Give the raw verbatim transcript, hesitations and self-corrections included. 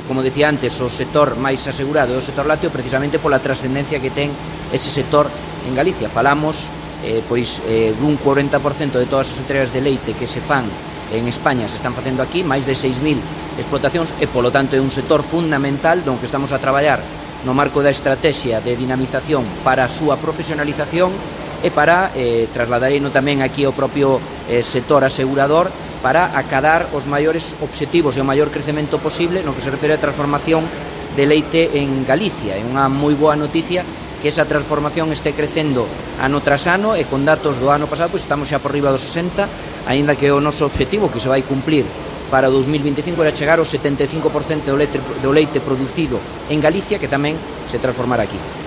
como decía antes, o sector máis asegurado é o sector lácteo precisamente pola trascendencia que ten ese sector en Galicia. Falamos eh, pois eh, dun cuarenta por cento de todas as entregas de leite que se fan en España se están facendo aquí, máis de seis mil explotacións, e polo tanto é un sector fundamental don que estamos a traballar no marco da estrategia de dinamización para a súa profesionalización e para eh, trasladarino tamén aquí ao propio eh, sector asegurador para acadar os maiores obxectivos e o maior crecemento posible no que se refere á transformación de leite en Galicia. É unha moi boa noticia que esa transformación este crecendo ano tras ano, e con datos do ano pasado pois estamos xa por riba dos sesenta, aínda que o noso obxectivo que se vai cumplir para o dos mil veinticinco era chegar ao setenta e cinco por cento do leite, do leite producido en Galicia que tamén se transformará aquí.